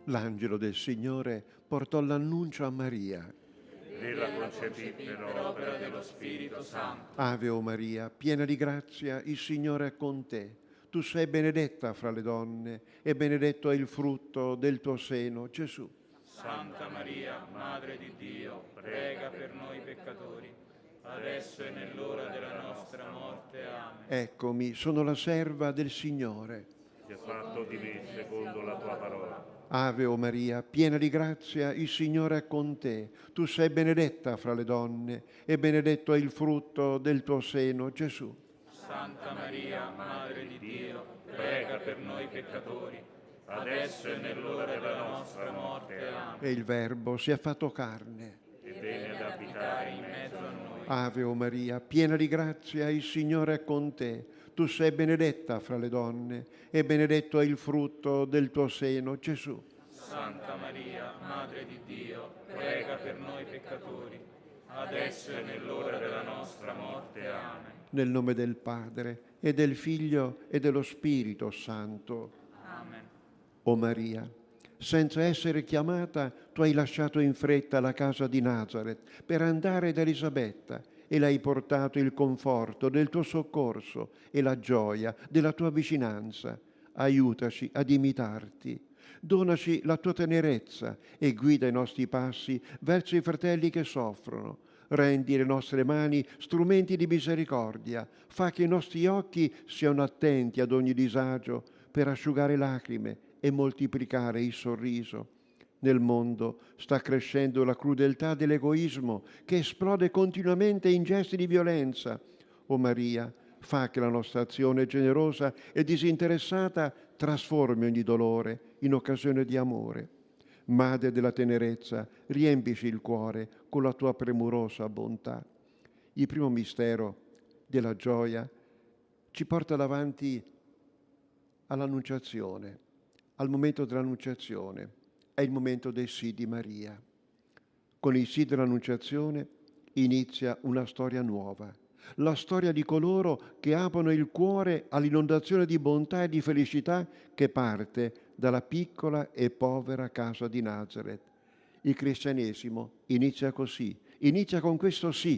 L'angelo del Signore portò l'annuncio a Maria. Ella concepì per opera dello Spirito Santo. Ave o Maria, piena di grazia, il Signore è con te. Tu sei benedetta fra le donne e benedetto è il frutto del tuo seno, Gesù. Santa Maria, Madre di Dio, prega per noi peccatori, adesso e nell'ora della nostra morte. Amen. Eccomi, sono la serva del Signore. Sia fatto di me secondo la tua parola. Ave o Maria, piena di grazia, il Signore è con te. Tu sei benedetta fra le donne e benedetto è il frutto del tuo seno, Gesù. Santa Maria, Madre di Dio, prega per noi peccatori, adesso e nell'ora della nostra morte. Amen. E il Verbo si è fatto carne. E viene ad abitare in mezzo a noi. Ave o Maria, piena di grazia, il Signore è con te. Tu sei benedetta fra le donne e benedetto è il frutto del tuo seno, Gesù. Santa Maria, Madre di Dio, prega per noi peccatori, adesso e nell'ora della nostra morte. Amen. Nel nome del Padre e del Figlio e dello Spirito Santo. Amen. O Maria, senza essere chiamata, tu hai lasciato in fretta la casa di Nazaret per andare da Elisabetta e l'hai portato il conforto del tuo soccorso e la gioia della tua vicinanza. Aiutaci ad imitarti. Donaci la tua tenerezza e guida i nostri passi verso i fratelli che soffrono. Rendi le nostre mani strumenti di misericordia. Fa che i nostri occhi siano attenti ad ogni disagio per asciugare lacrime e moltiplicare il sorriso. Nel mondo sta crescendo la crudeltà dell'egoismo che esplode continuamente in gesti di violenza. O Maria, fa che la nostra azione generosa e disinteressata trasformi ogni dolore in occasione di amore. Madre della tenerezza, riempici il cuore con la tua premurosa bontà. Il primo mistero della gioia ci porta davanti all'Annunciazione, al momento dell'Annunciazione. È il momento del sì di Maria. Con il sì dell'Annunciazione inizia una storia nuova, la storia di coloro che aprono il cuore all'inondazione di bontà e di felicità che parte dalla piccola e povera casa di Nazaret. Il cristianesimo inizia così, inizia con questo sì.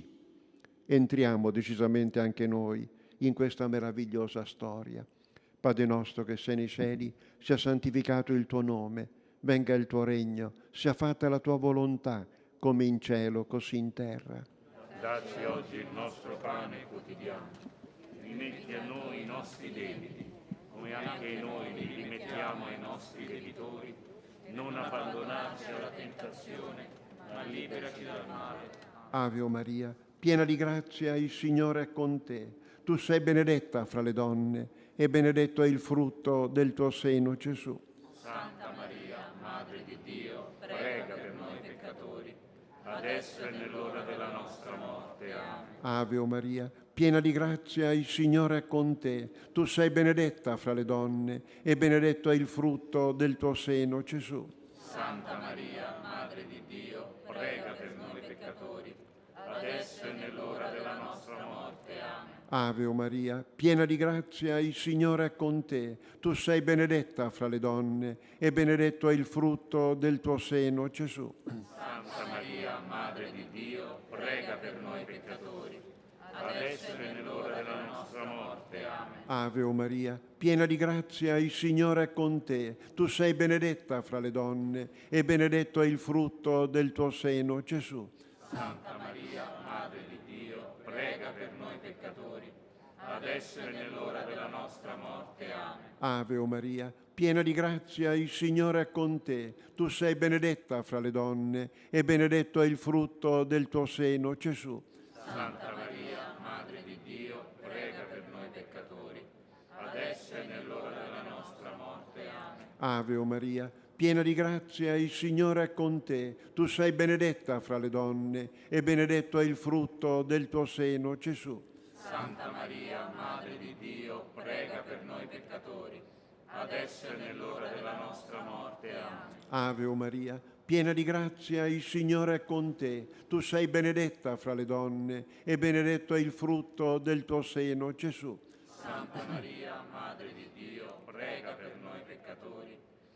Entriamo decisamente anche noi in questa meravigliosa storia. Padre nostro che sei nei cieli, sia santificato il tuo nome, venga il tuo regno, sia fatta la tua volontà, come in cielo, così in terra. Dacci oggi il nostro pane quotidiano, rimetti a noi i nostri debiti, come anche noi li rimettiamo ai nostri debitori, non abbandonarci alla tentazione, ma liberaci dal male. Ave o Maria, piena di grazia, il Signore è con te. Tu sei benedetta fra le donne e benedetto è il frutto del tuo seno, Gesù. Santa Maria, Madre di Dio, prega per noi peccatori, adesso e nell'ora della nostra morte. Amen. Ave o Maria, piena di grazia, il Signore è con te. Tu sei benedetta fra le donne e benedetto è il frutto del tuo seno, Gesù. Santa Maria, Madre di Dio, prega per noi peccatori, adesso e nell'ora della nostra morte. Amen. Ave o Maria, piena di grazia, il Signore è con te. Tu sei benedetta fra le donne e benedetto è il frutto del tuo seno, Gesù. Santa Maria, Madre di Dio, prega per noi peccatori, adesso e nell'ora della nostra morte. Amen. Ave o Maria, piena di grazia, il Signore è con te. Tu sei benedetta fra le donne e benedetto è il frutto del tuo seno, Gesù. Santa Maria, Madre di Dio, prega per noi peccatori, adesso e nell'ora della nostra morte. Amen. Ave o Maria, piena di grazia, il Signore è con te. Tu sei benedetta fra le donne e benedetto è il frutto del tuo seno, Gesù. Santa Maria, Madre di Dio, prega per noi peccatori, adesso e nell'ora della nostra morte. Amen. Ave o Maria, piena di grazia, il Signore è con te. Tu sei benedetta fra le donne e benedetto è il frutto del tuo seno, Gesù. Santa Maria, Madre di Dio, prega per noi peccatori, adesso e nell'ora della nostra morte. Amen. Ave o Maria, piena di grazia, il Signore è con te. Tu sei benedetta fra le donne e benedetto è il frutto del tuo seno, Gesù. Santa Maria, Madre di Dio, prega per noi peccatori,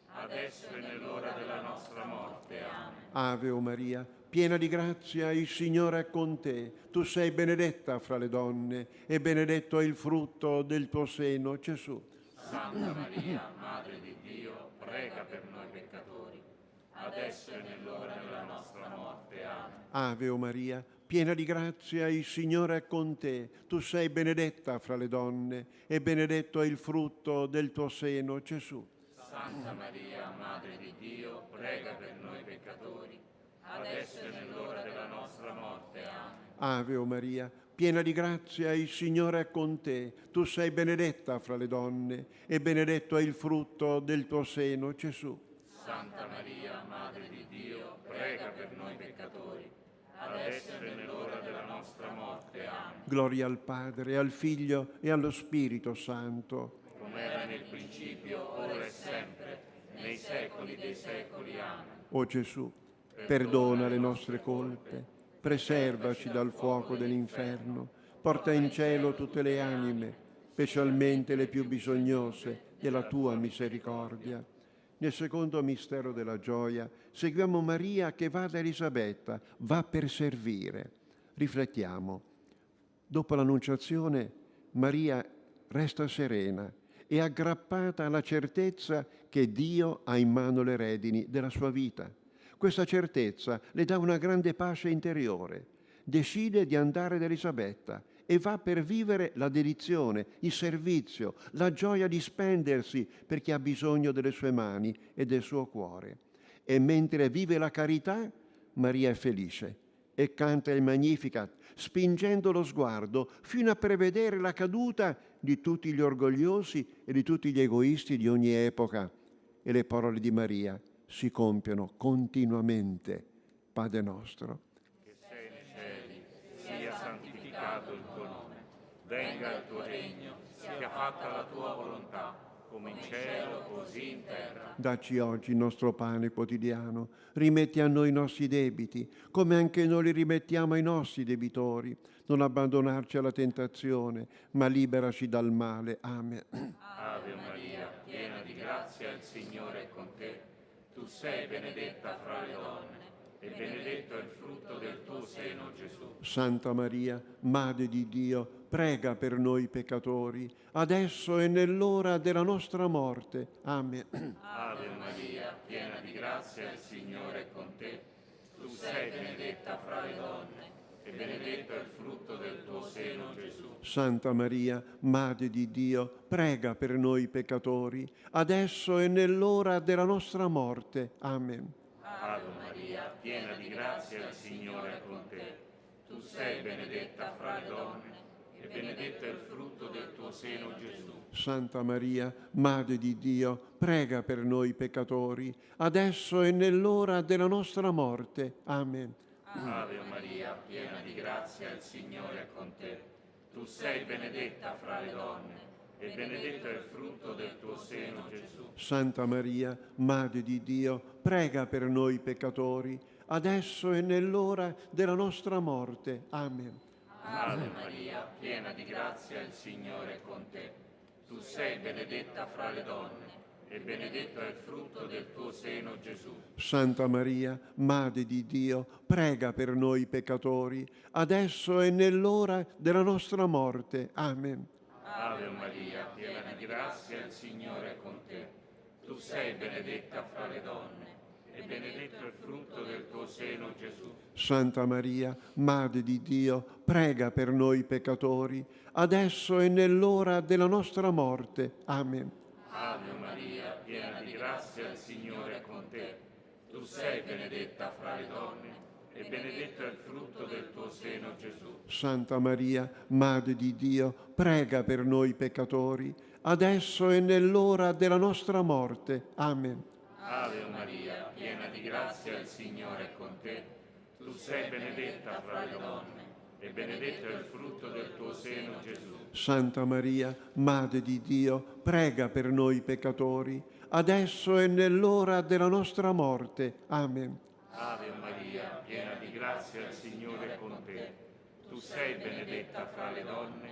adesso e nell'ora della nostra morte. Amen. Ave o Maria, piena di grazia, il Signore è con te. Tu sei benedetta fra le donne e benedetto è il frutto del tuo seno, Gesù. Santa Maria, Madre di Dio, prega per noi peccatori, adesso e nell'ora della nostra morte. Amen. Ave o Maria, piena di grazia, il Signore è con te. Tu sei benedetta fra le donne e benedetto è il frutto del tuo seno, Gesù. Santa Maria, Madre di Dio, prega per noi peccatori, adesso e nell'ora della nostra morte. Amen. Ave o Maria, piena di grazia, il Signore è con te. Tu sei benedetta fra le donne e benedetto è il frutto del tuo seno, Gesù. Santa Maria, Madre di Dio, prega per noi peccatori, adesso e nell'ora della nostra morte. Amen. Gloria al Padre, al Figlio e allo Spirito Santo. Come era nel principio, ora e sempre, nei secoli dei secoli. Amen. O Gesù, perdona le nostre colpe, preservaci dal fuoco dell'inferno, porta in cielo tutte le anime, specialmente le più bisognose della tua misericordia. Nel secondo mistero della gioia seguiamo Maria che va da Elisabetta, va per servire. Riflettiamo. Dopo l'Annunciazione, Maria resta serena e aggrappata alla certezza che Dio ha in mano le redini della sua vita. Questa certezza le dà una grande pace interiore. Decide di andare da Elisabetta e va per vivere la dedizione, il servizio, la gioia di spendersi per chi ha bisogno delle sue mani e del suo cuore. E mentre vive la carità, Maria è felice e canta il Magnificat, spingendo lo sguardo fino a prevedere la caduta di tutti gli orgogliosi e di tutti gli egoisti di ogni epoca. E le parole di Maria si compiono continuamente. Padre nostro, Che sei nei cieli, sia santificato il tuo nome, venga il tuo regno, sia fatta la tua volontà, come in cielo, così in terra. dacci oggi il nostro pane quotidiano, rimetti a noi i nostri debiti, come anche noi li rimettiamo ai nostri debitori. Non abbandonarci alla tentazione, ma liberaci dal male. Amen. Ave Maria, piena di grazia, il Signore è con te. Tu sei benedetta fra le donne, e benedetto è il frutto del tuo seno, Gesù. Santa Maria, Madre di Dio, prega per noi peccatori, adesso e nell'ora della nostra morte. Amen. Ave Maria, piena di grazia, il Signore è con te. Tu sei benedetta fra le donne, e benedetto è il frutto del tuo seno, Gesù. Santa Maria, Madre di Dio, prega per noi peccatori, adesso e nell'ora della nostra morte. Amen. Ave Maria, piena di grazia, il Signore è con te. Tu sei benedetta fra le donne, e benedetto è il frutto del tuo seno, Gesù. Santa Maria, Madre di Dio, prega per noi peccatori, adesso e nell'ora della nostra morte. Amen. Ave Maria, piena di grazia, il Signore è con te. Tu sei benedetta fra le donne, e benedetto è il frutto del tuo seno, Gesù. Santa Maria, Madre di Dio, prega per noi peccatori, adesso e nell'ora della nostra morte. Amen. Ave Maria, piena di grazia, il Signore è con te. Tu sei benedetta fra le donne, e benedetto è il frutto del tuo seno, Gesù. Santa Maria, Madre di Dio, prega per noi peccatori, adesso e nell'ora della nostra morte. Amen. Ave Maria, piena di grazia, il Signore è con te. Tu sei benedetta fra le donne, e benedetto è il frutto del tuo seno, Gesù. Santa Maria, Madre di Dio, prega per noi peccatori, adesso e nell'ora della nostra morte. Amen. Ave Maria, piena di grazia, il Signore è con te. Tu sei benedetta fra le donne, e benedetto è il frutto del tuo seno, Gesù. Santa Maria, Madre di Dio, prega per noi peccatori, adesso e nell'ora della nostra morte. Amen. Ave Maria, piena di grazia, il Signore è con te. Tu sei benedetta fra le donne, e benedetto è il frutto del tuo seno, Gesù. Santa Maria, Madre di Dio, prega per noi peccatori, adesso e nell'ora della nostra morte. Amen. Ave Maria, piena di grazia, il Signore è con te. Tu sei benedetta fra le donne,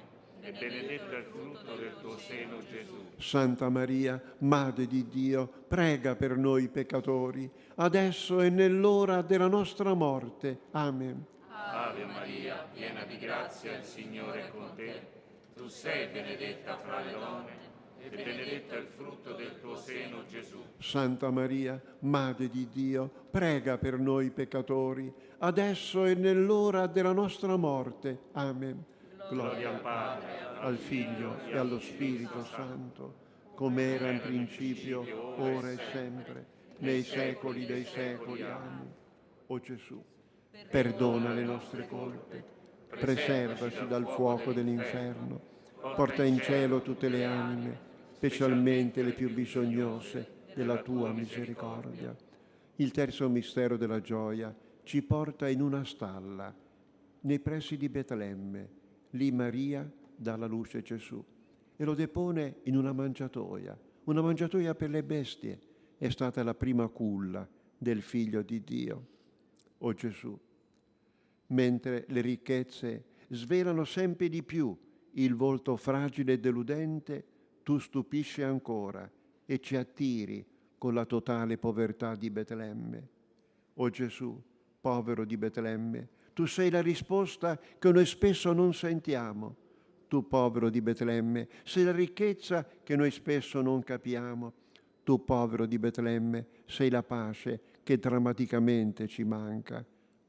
e benedetto è il frutto del tuo seno, Gesù. Santa Maria, Madre di Dio, prega per noi peccatori, adesso e nell'ora della nostra morte. Amen. Ave Maria, piena di grazia, il Signore è con te. Tu sei benedetta fra le donne e benedetto è il frutto del tuo seno, Gesù. Santa Maria, Madre di Dio, prega per noi peccatori, adesso e nell'ora della nostra morte. Amen. Gloria al Padre, al Figlio e allo Spirito Santo, come era in principio, ora e sempre, nei secoli dei secoli. Amen. O Gesù, perdona le nostre colpe, preservaci dal fuoco dell'inferno, porta in cielo tutte le anime, specialmente le più bisognose della tua misericordia. Il terzo mistero della gioia ci porta in una stalla, nei pressi di Betlemme. Lì Maria dà alla luce Gesù e lo depone in una mangiatoia per le bestie. È stata la prima culla del Figlio di Dio. O Gesù, mentre le ricchezze svelano sempre di più il volto fragile e deludente, tu stupisci ancora e ci attiri con la totale povertà di Betlemme. O Gesù, povero di Betlemme, tu sei la risposta che noi spesso non sentiamo. Tu, povero di Betlemme, sei la ricchezza che noi spesso non capiamo. Tu, povero di Betlemme, sei la pace che drammaticamente ci manca.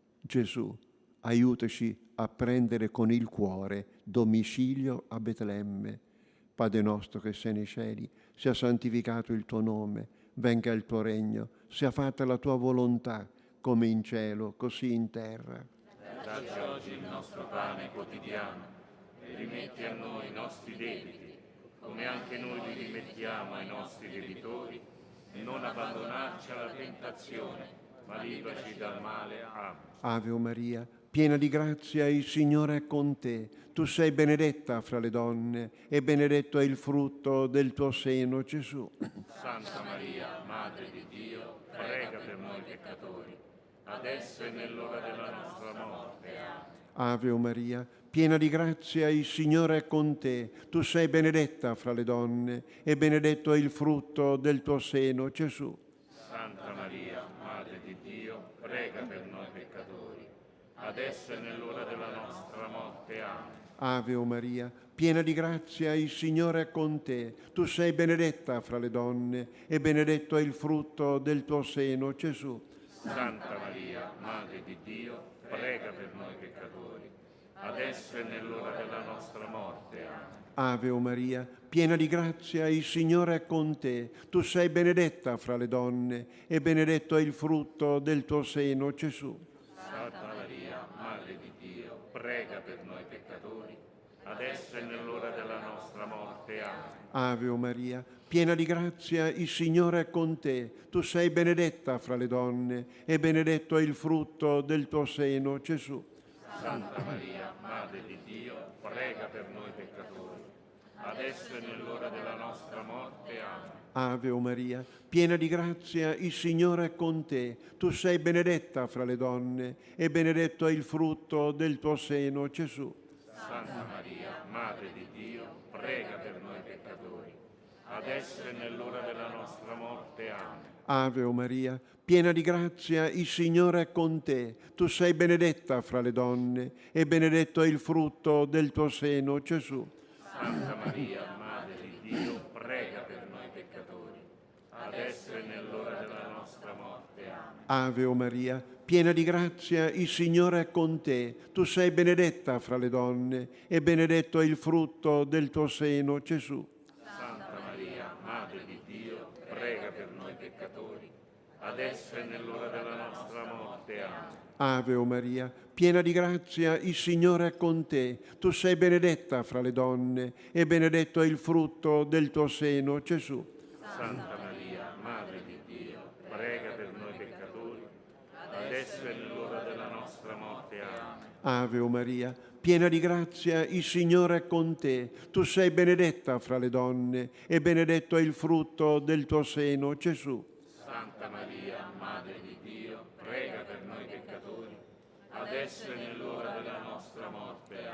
Gesù, aiutaci a prendere con il cuore domicilio a Betlemme. Padre nostro che sei nei cieli, sia santificato il tuo nome, venga il tuo regno, sia fatta la tua volontà, come in cielo, così in terra. Dacci oggi il nostro pane quotidiano e rimetti a noi i nostri debiti, come anche noi li rimettiamo ai nostri debitori, e non abbandonarci alla tentazione, ma liberaci dal male. Amen. Ave Maria, piena di grazia, il Signore è con te. Tu sei benedetta fra le donne e benedetto è il frutto del tuo seno, Gesù. Santa Maria, Madre di Dio, prega per noi peccatori, adesso e nell'ora della nostra morte. Amen. Ave Maria, piena di grazia, il Signore è con te. Tu sei benedetta fra le donne e benedetto è il frutto del tuo seno, Gesù. Santa Maria, Madre di Dio, prega per noi peccatori, adesso e nell'ora della nostra morte. Amen. Ave Maria, piena di grazia, il Signore è con te. Tu sei benedetta fra le donne e benedetto è il frutto del tuo seno, Gesù. Santa Maria, Madre di Dio, prega per noi peccatori, adesso e nell'ora della nostra morte. Amen. Ave Maria, piena di grazia, il Signore è con te. Tu sei benedetta fra le donne e benedetto è il frutto del tuo seno, Gesù. Santa Maria, Madre di Dio, prega per noi peccatori, adesso e nell'ora della nostra morte. Amen. Ave Maria, piena di grazia, il Signore è con te. Tu sei benedetta fra le donne e benedetto è il frutto del tuo seno, Gesù. Santa Maria, Madre di Dio, prega per noi peccatori, adesso e nell'ora della nostra morte. Amen. Ave Maria, piena di grazia, il Signore è con te. Tu sei benedetta fra le donne e benedetto è il frutto del tuo seno, Gesù. Santa Maria, Madre di Dio, prega per noi peccatori, adesso e nell'ora della nostra morte. Amen. Ave Maria, piena di grazia, il Signore è con te. Tu sei benedetta fra le donne e benedetto è il frutto del tuo seno, Gesù. Santa Maria, Madre di Dio, prega per noi peccatori, adesso e nell'ora della nostra morte. Amen. Ave Maria, piena di grazia, il Signore è con te. Tu sei benedetta fra le donne e benedetto è il frutto del tuo seno, Gesù. Santa Maria, Madre di Dio, prega per noi peccatori, adesso e nell'ora della nostra morte. Amen. Ave Maria, piena di grazia, il Signore è con te. Tu sei benedetta fra le donne e benedetto è il frutto del tuo seno, Gesù. Santa Maria, Madre di Dio, prega per noi peccatori, adesso e nell'ora della nostra morte. Amen. Ave Maria, piena di grazia, il Signore è con te. Tu sei benedetta fra le donne e benedetto è il frutto del tuo seno, Gesù. Santa Maria, Madre di Dio, prega per noi peccatori, adesso e nell'ora della nostra morte. Amen.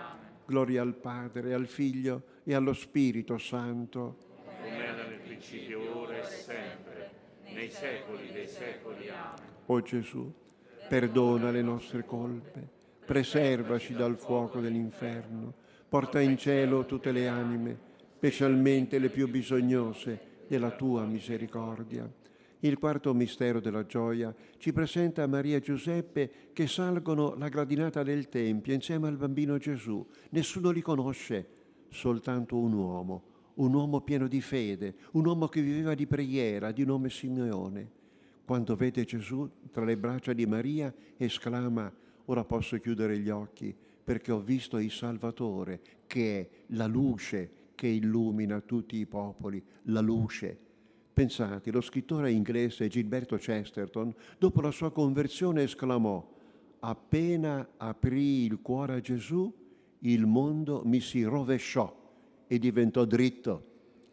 Gloria al Padre, al Figlio e allo Spirito Santo. come era nel principio, ora e sempre, nei secoli dei secoli. Amen. O Gesù, perdona le nostre colpe, preservaci dal fuoco dell'inferno, porta in cielo tutte le anime, specialmente le più bisognose della tua misericordia. Il quarto mistero della gioia ci presenta Maria e Giuseppe che salgono la gradinata del Tempio insieme al bambino Gesù. Nessuno li conosce, soltanto un uomo pieno di fede, un uomo che viveva di preghiera, di nome Simeone. Quando vede Gesù tra le braccia di Maria, esclama: ora posso chiudere gli occhi perché ho visto il Salvatore, che è la luce che illumina tutti i popoli, la luce. Pensate, lo scrittore inglese Gilberto Chesterton, dopo la sua conversione, esclamò: appena aprì il cuore a Gesù, il mondo mi si rovesciò e diventò dritto,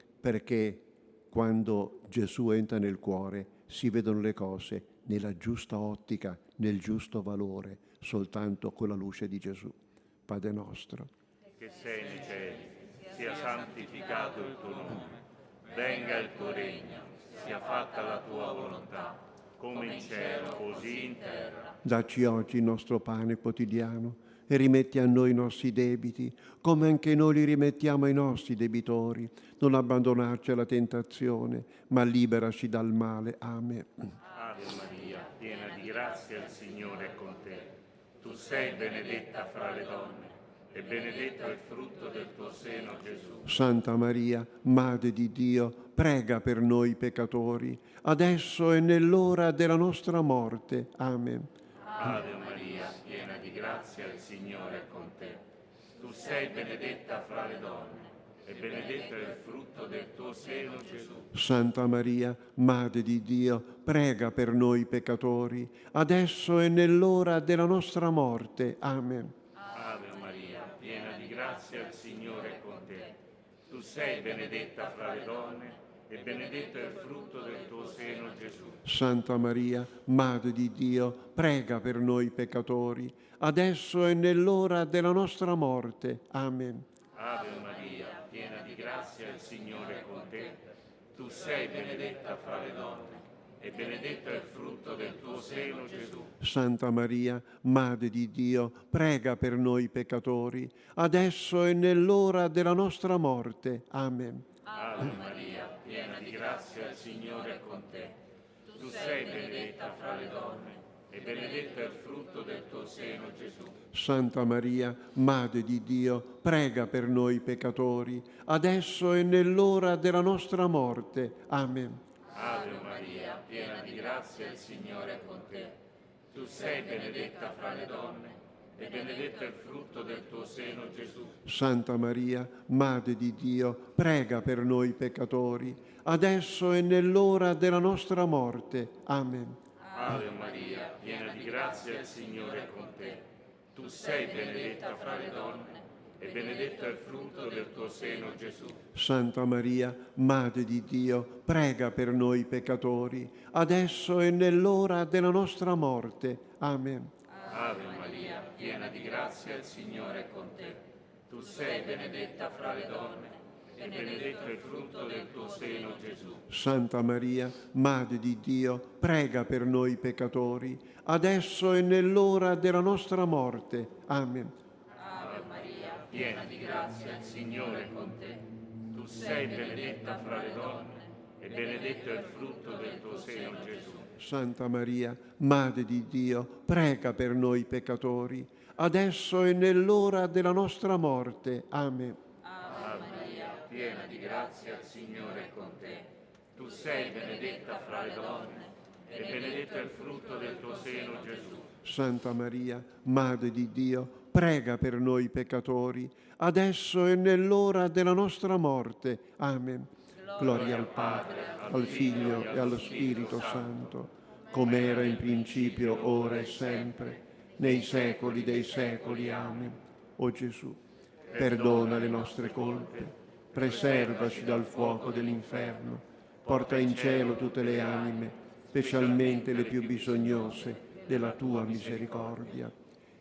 perché quando Gesù entra nel cuore si vedono le cose nella giusta ottica, nel giusto valore, soltanto con la luce di Gesù. Padre nostro, che sei nei cieli, sia santificato il tuo nome, venga il tuo regno, sia fatta la tua volontà, come in cielo, così in terra. dacci oggi il nostro pane quotidiano e rimetti a noi i nostri debiti, come anche noi li rimettiamo ai nostri debitori. Non abbandonarci alla tentazione, ma liberaci dal male. Amen. Ave Maria, piena di grazia, il Signore è con te. Tu sei benedetta fra le donne, e benedetto è il frutto del tuo seno, Gesù. Santa Maria, Madre di Dio, prega per noi peccatori, adesso e nell'ora della nostra morte. Amen. Ave Maria, piena di grazia, il Signore è con te. Tu sei benedetta fra le donne, e benedetto è il frutto del tuo seno, Gesù. Santa Maria, Madre di Dio, prega per noi peccatori, adesso e nell'ora della nostra morte. Amen. Ave Maria, piena di grazia, il Signore è con te. Tu sei benedetta fra le donne, e benedetto è il frutto del tuo seno, Gesù. Santa Maria, Madre di Dio, prega per noi peccatori, adesso e nell'ora della nostra morte. Amen. Ave Maria, piena di grazia, il Signore è con te. Tu sei benedetta fra le donne, e benedetto è il frutto del tuo seno, Gesù. Santa Maria, Madre di Dio, prega per noi peccatori, adesso e nell'ora della nostra morte. Amen. Ave Maria, piena di grazia, il Signore è con te. Tu sei benedetta fra le donne, e benedetto è il frutto del tuo seno, Gesù. Santa Maria, Madre di Dio, prega per noi peccatori, adesso e nell'ora della nostra morte. Amen. Ave Maria, piena di grazia, il Signore è con te. Tu sei benedetta fra le donne, e benedetto è il frutto del tuo seno, Gesù. Santa Maria, Madre di Dio, prega per noi peccatori, adesso e nell'ora della nostra morte. Amen. Ave Maria, piena di grazia, il Signore è con te. Tu sei benedetta fra le donne, e benedetto è il frutto del tuo seno, Gesù. Santa Maria, Madre di Dio, prega per noi peccatori, adesso e nell'ora della nostra morte. Amen. Ave Maria, piena di grazia, il Signore è con te. Tu sei benedetta fra le donne, e benedetto è il frutto del tuo seno, Gesù. Santa Maria, Madre di Dio, prega per noi peccatori, adesso e nell'ora della nostra morte. Amen. Ave Maria, piena di grazia, il Signore è con te. Tu sei benedetta fra le donne, e benedetto è il frutto del tuo seno, Gesù. Santa Maria, Madre di Dio, prega per noi peccatori, adesso e nell'ora della nostra morte. Amen. Ave Maria, piena di grazia, il Signore è con te. Tu sei benedetta fra le donne, e benedetto è il frutto del tuo seno, Gesù. Santa Maria, Madre di Dio, prega per noi peccatori, adesso e nell'ora della nostra morte. Amen. Gloria al Padre, al Figlio e allo Spirito Santo, come era in principio, ora e sempre, nei secoli dei secoli. Amen. O Gesù, perdona le nostre colpe, preservaci dal fuoco dell'inferno, porta in cielo tutte le anime, specialmente le più bisognose della tua misericordia.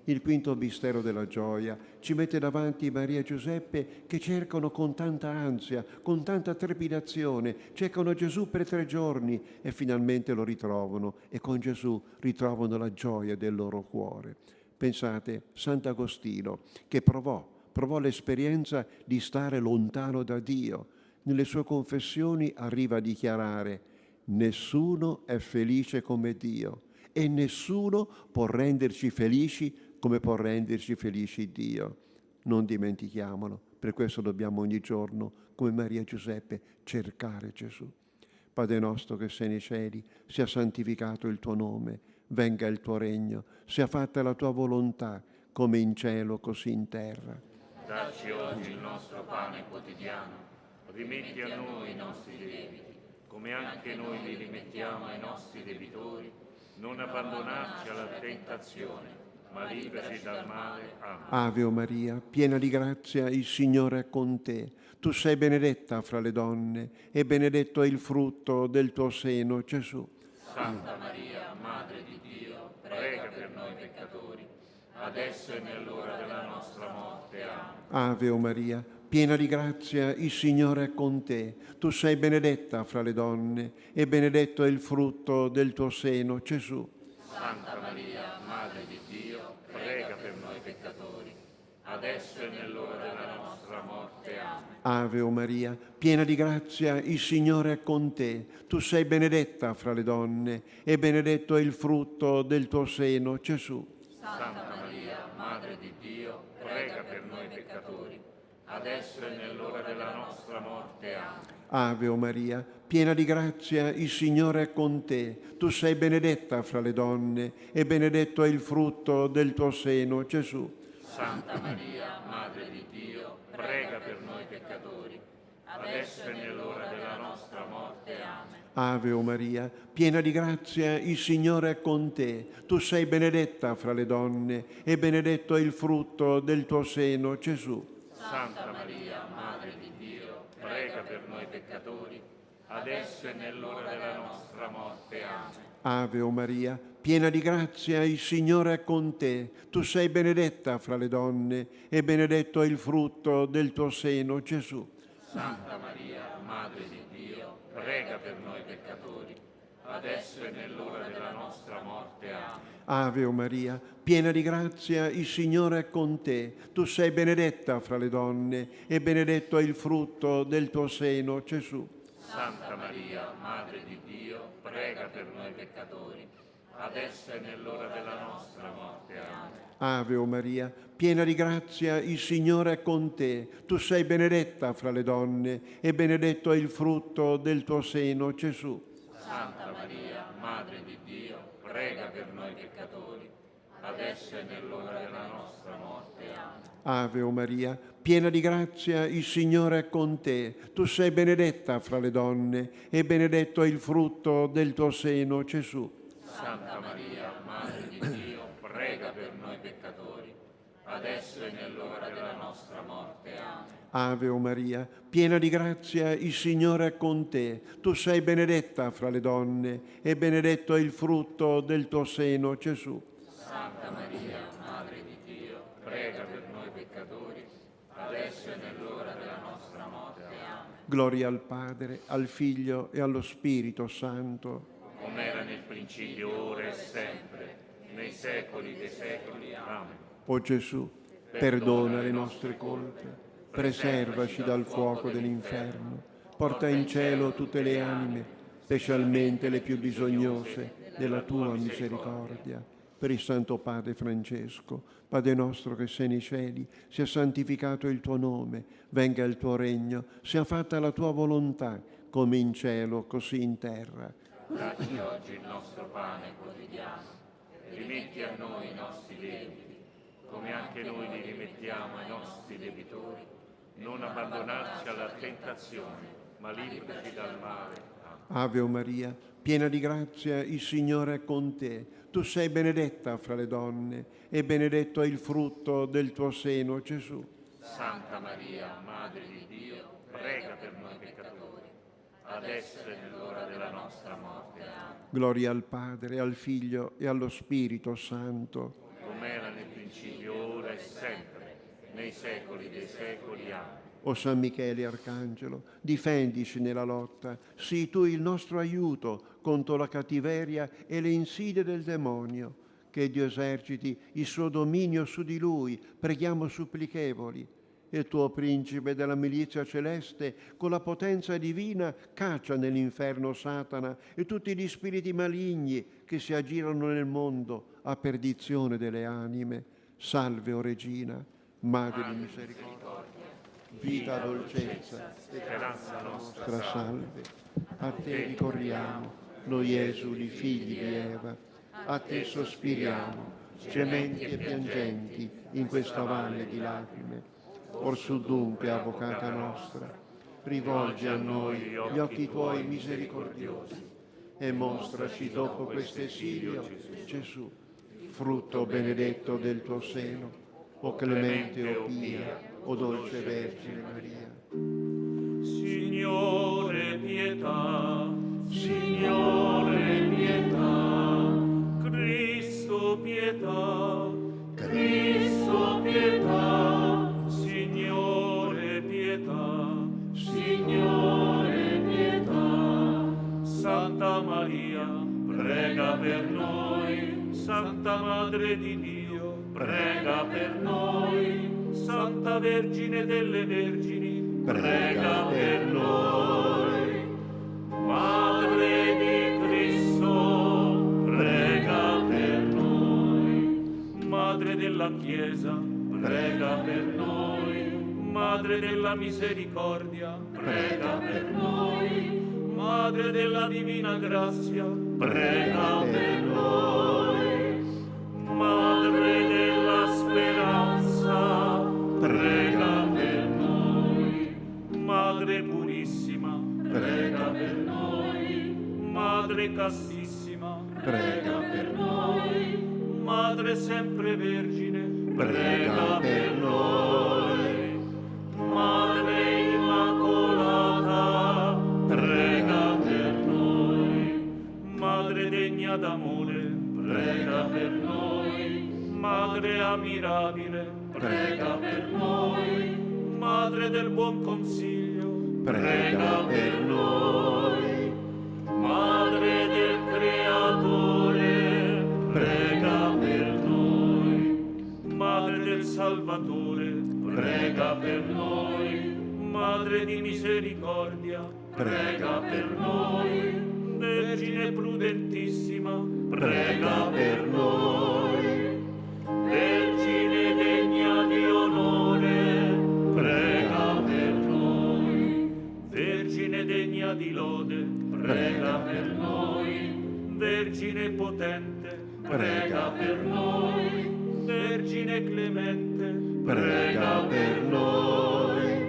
Il quinto mistero della gioia ci mette davanti Maria e Giuseppe che cercano con tanta ansia, con tanta trepidazione, cercano Gesù per 3 giorni e finalmente lo ritrovano e con Gesù ritrovano la gioia del loro cuore. Pensate, Sant'Agostino che provò l'esperienza di stare lontano da Dio. Nelle sue confessioni arriva a dichiarare: nessuno è felice come Dio e nessuno può renderci felici come può renderci felici Dio. Non dimentichiamolo, per questo dobbiamo ogni giorno, come Maria e Giuseppe, cercare Gesù. Padre nostro che sei nei cieli, sia santificato il tuo nome, venga il tuo regno, sia fatta la tua volontà, come in cielo così in terra. Dacci oggi il nostro pane quotidiano, rimetti a noi i nostri debiti, come anche noi li rimettiamo ai nostri debitori, non abbandonarci alla tentazione, ma liberaci dal male. Amen. Ave Maria, piena di grazia, il Signore è con te. Tu sei benedetta fra le donne e benedetto è il frutto del tuo seno, Gesù. Santa Maria, Madre di Dio, prega per noi peccatori, adesso e nell'ora della nostra morte. Amen. Ave Maria, piena di grazia, il Signore è con te. Tu sei benedetta fra le donne e benedetto è il frutto del tuo seno, Gesù. Santa Maria, Madre di Dio, prega per noi peccatori, adesso e nell'ora della nostra morte. Amen. Ave Maria, piena di grazia, il Signore è con te. Tu sei benedetta fra le donne e benedetto è il frutto del tuo seno, Gesù. Santa Maria, Madre di Dio, prega per noi peccatori, adesso e nell'ora della nostra morte. Amen. Ave Maria, piena di grazia, il Signore è con te. Tu sei benedetta fra le donne e benedetto è il frutto del tuo seno, Gesù. Santa Maria, Madre di Dio, prega per noi peccatori, adesso e nell'ora della nostra morte. Amen. Ave Maria, piena di grazia, il Signore è con te. Tu sei benedetta fra le donne e benedetto è il frutto del tuo seno, Gesù. Santa Maria, Madre di Dio, prega per noi peccatori, adesso e nell'ora della nostra morte. Amen. Ave Maria, piena di grazia, il Signore è con te. Tu sei benedetta fra le donne e benedetto è il frutto del tuo seno, Gesù. Santa Maria, Madre di Dio, prega per noi peccatori, adesso e nell'ora della nostra morte. Amen. Ave Maria, piena di grazia, il Signore è con te. Tu sei benedetta fra le donne e benedetto è il frutto del tuo seno, Gesù. Santa Maria, Madre di Dio, prega per noi peccatori, adesso e nell'ora della nostra morte. Amen. Ave Maria, piena di grazia, il Signore è con te. Tu sei benedetta fra le donne e benedetto è il frutto del tuo seno, Gesù. Santa Maria, Madre di Dio, prega per noi peccatori, adesso e nell'ora della nostra morte. Amen. Ave Maria, piena di grazia, il Signore è con te. Tu sei benedetta fra le donne e benedetto è il frutto del tuo seno, Gesù. Santa Maria, Madre di Dio, prega per noi peccatori, adesso e nell'ora della nostra morte. Amen. Ave Maria, piena di grazia, il Signore è con te. Tu sei benedetta fra le donne e benedetto è il frutto del tuo seno, Gesù. Santa Maria, Madre di Dio, prega per noi peccatori, adesso e nell'ora della nostra morte. Amen. Gloria al Padre, al Figlio e allo Spirito Santo. Come era nel principio, ora e sempre, nei secoli dei secoli. Amen. O Gesù, perdona le nostre colpe, preservaci dal fuoco dell'inferno, porta in cielo tutte le anime, specialmente le più bisognose della tua misericordia. Per il Santo Padre Francesco, Padre nostro che sei nei cieli, sia santificato il tuo nome, venga il tuo regno, sia fatta la tua volontà, come in cielo, così in terra. Dacci oggi il nostro pane quotidiano, rimetti a noi i nostri debiti, come anche noi li rimettiamo ai nostri debitori, non abbandonarci alla tentazione, ma liberaci dal male. Amen. Ave Maria, piena di grazia, il Signore è con te. Tu sei benedetta fra le donne e benedetto è il frutto del tuo seno, Gesù. Santa Maria, Madre di Dio, prega per noi peccatori, adesso e nell'ora della nostra morte. Amen. Gloria al Padre, al Figlio e allo Spirito Santo. Come era nel principio, sempre, nei secoli dei secoli. Amen. O San Michele Arcangelo, difendici nella lotta, sii tu il nostro aiuto contro la cattiveria e le insidie del demonio. Che Dio eserciti il suo dominio su di lui, preghiamo supplichevoli. Il tuo principe della milizia celeste, con la potenza divina, caccia nell'inferno Satana e tutti gli spiriti maligni che si aggirano nel mondo a perdizione delle anime. Salve, o Regina, Madre di misericordia, vita, dolcezza, speranza nostra, salve. A te ricorriamo, noi esuli figli di Eva, a te sospiriamo, gementi e piangenti in questa valle di lacrime. Orsù dunque, avvocata nostra, rivolgi a noi gli occhi tuoi misericordiosi e mostraci dopo questo esilio Gesù, frutto benedetto del tuo seno, o clemente, o pia, o dolce Vergine Maria. Signore pietà, Signore pietà, Cristo pietà, Cristo pietà, Signore pietà, Signore pietà. Santa Maria, prega per noi. Santa Madre di Dio, prega per noi. Santa Vergine delle Vergini, prega per noi. Madre di Cristo, prega per noi. Madre della Chiesa, prega per noi. Madre della misericordia, prega per noi. Madre della divina grazia, prega per noi. Madre della speranza, prega per noi. Madre purissima, prega per noi. Madre castissima, prega per noi. Madre sempre Vergine, prega per noi. Madre Immacolata, prega per noi. Madre degna d'amore, prega per noi. Madre ammirabile, prega per noi. Madre del buon consiglio, prega per noi. Madre del Creatore, prega per noi. Madre del Salvatore, prega per noi. Madre di misericordia, prega per noi. Vergine prudentissima, prega per noi. Vergine degna di onore, prega per noi. Vergine degna di lode, prega per noi. Vergine potente, prega per noi. Vergine clemente, prega per noi.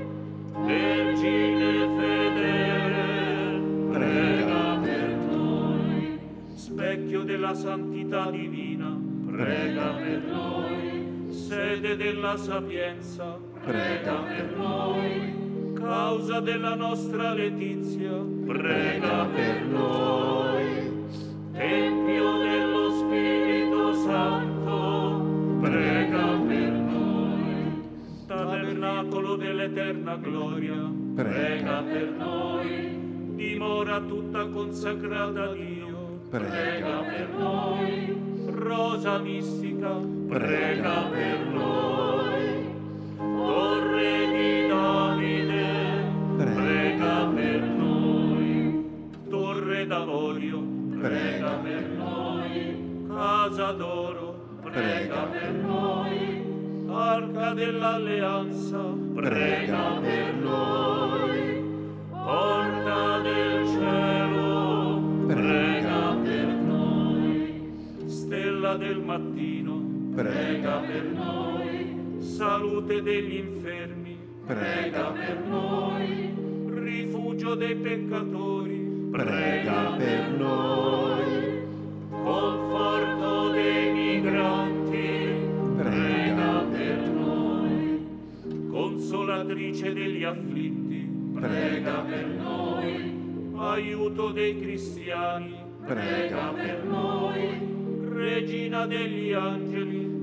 Vergine fedele, prega per noi. Specchio della santità divina, prega per noi. Sede della sapienza, prega per noi. Causa della nostra letizia, prega per noi. Tempio dello Spirito Santo, prega per noi. Tabernacolo dell'eterna gloria, prega per noi. Dimora tutta consacrata a Dio, prega per noi. Rosa mistica, prega per noi. Torre di Davide, prega per noi. Torre d'avorio, prega per noi. Casa d'oro, prega per noi. Arca dell'alleanza, prega per noi. Porta del cielo, prega per noi. Stella del mattino, prega per noi. Salute degli infermi, prega per noi. Rifugio dei peccatori, prega per noi. Conforto dei migranti, prega per noi. Consolatrice degli afflitti, prega per noi. Aiuto dei cristiani, prega per noi. Regina degli angeli,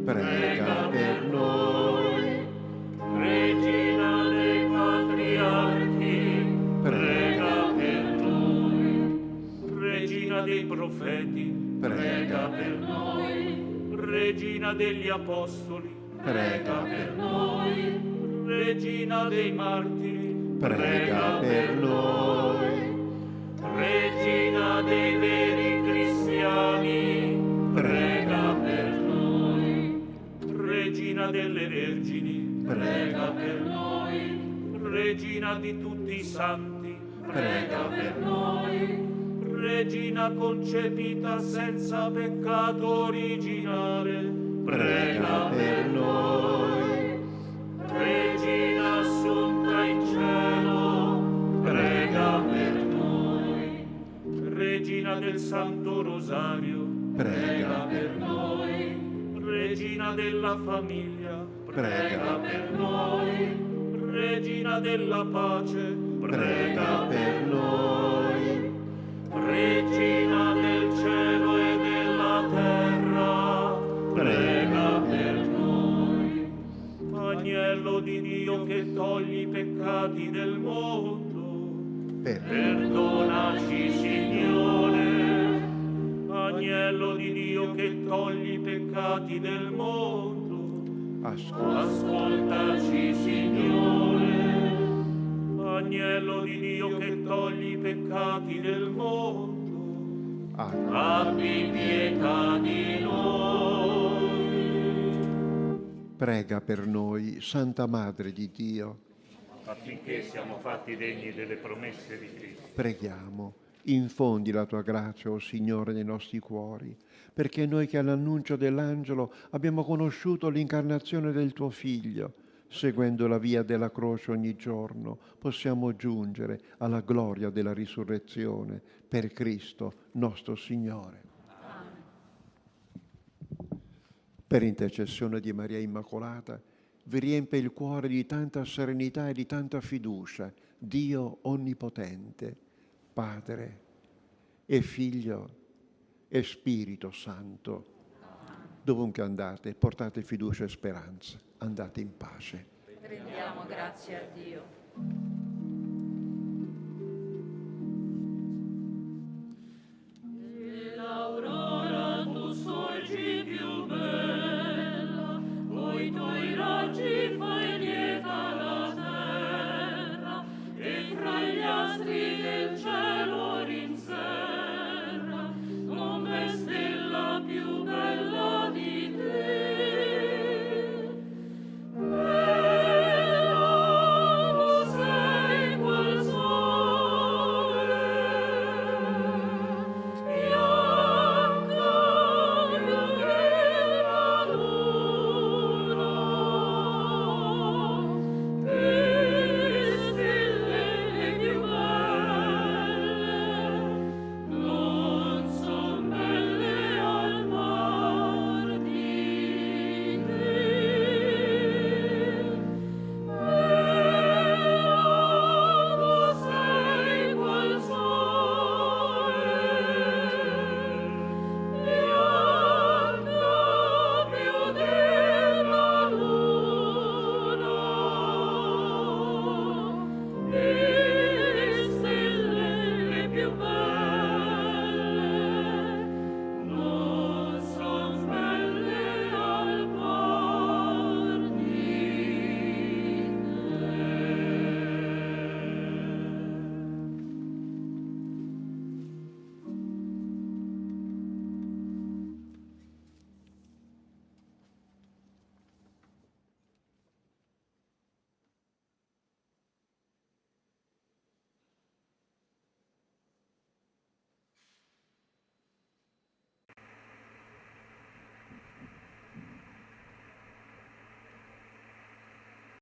prega per noi. Regina dei patriarchi, prega per noi. Regina dei profeti, prega per noi. Regina degli apostoli, prega per noi. Regina dei martiri, Prega per noi. Regina dei veri cristiani, prega per noi. Regina delle vergini, prega per noi. Regina di tutti i santi, prega per noi. Regina concepita senza peccato originale, prega per noi. Regina assunta in cielo, prega per noi. Regina del Santo Rosario, prega per noi. Regina della famiglia, prega per noi. Regina della pace, prega per noi. Regina del cielo e della terra, prega per noi. Agnello di Dio che togli i peccati del mondo, perdonaci, Signore. Agnello di Dio che togli i peccati del mondo, ascoltaci, Signore. Agnello di Dio che togli i peccati del mondo, abbi pietà di noi. Prega per noi, Santa Madre di Dio. Affinché siamo fatti degni delle promesse di Cristo. Preghiamo, infondi la tua grazia, o Signore, nei nostri cuori, perché noi che all'annuncio dell'angelo abbiamo conosciuto l'incarnazione del tuo Figlio, seguendo la via della croce ogni giorno, possiamo giungere alla gloria della risurrezione per Cristo nostro Signore. Amen. Per intercessione di Maria Immacolata, vi riempie il cuore di tanta serenità e di tanta fiducia Dio Onnipotente, Padre e Figlio e Spirito Santo. Dovunque andate, portate fiducia e speranza. Andate in pace. Rendiamo grazie a Dio.